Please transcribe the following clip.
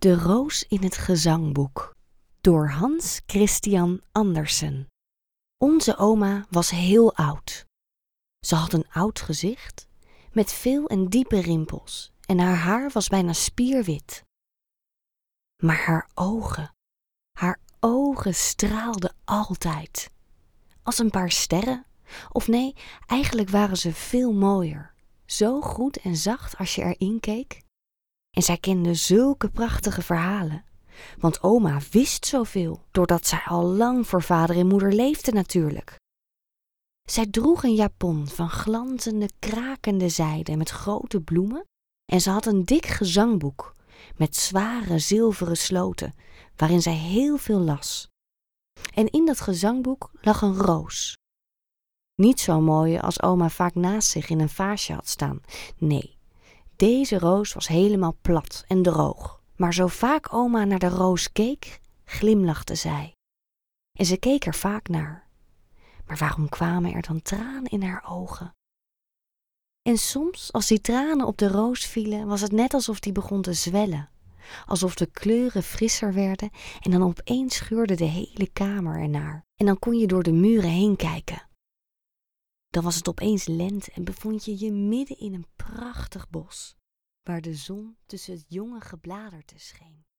De roos in het gezangboek door Hans Christian Andersen. Onze oma was heel oud. Ze had een oud gezicht met veel en diepe rimpels en haar haar was bijna spierwit. Maar haar ogen straalden altijd. Als een paar sterren, of nee, eigenlijk waren ze veel mooier. Zo goed en zacht als je erin keek. En zij kende zulke prachtige verhalen. Want oma wist zoveel, doordat zij al lang voor vader en moeder leefde natuurlijk. Zij droeg een japon van glanzende, krakende zijde met grote bloemen. En ze had een dik gezangboek met zware zilveren sloten, waarin zij heel veel las. En in dat gezangboek lag een roos. Niet zo mooi als oma vaak naast zich in een vaasje had staan. Nee, deze roos was helemaal plat en droog. Maar zo vaak oma naar de roos keek, glimlachte zij. En ze keek er vaak naar. Maar waarom kwamen er dan tranen in haar ogen? En soms, als die tranen op de roos vielen, was het net alsof die begon te zwellen. Alsof de kleuren frisser werden en dan opeens geurde de hele kamer ernaar. En dan kon je door de muren heen kijken. Dan was het opeens lente en bevond je je midden in een prachtig bos, waar de zon tussen het jonge gebladerte scheen.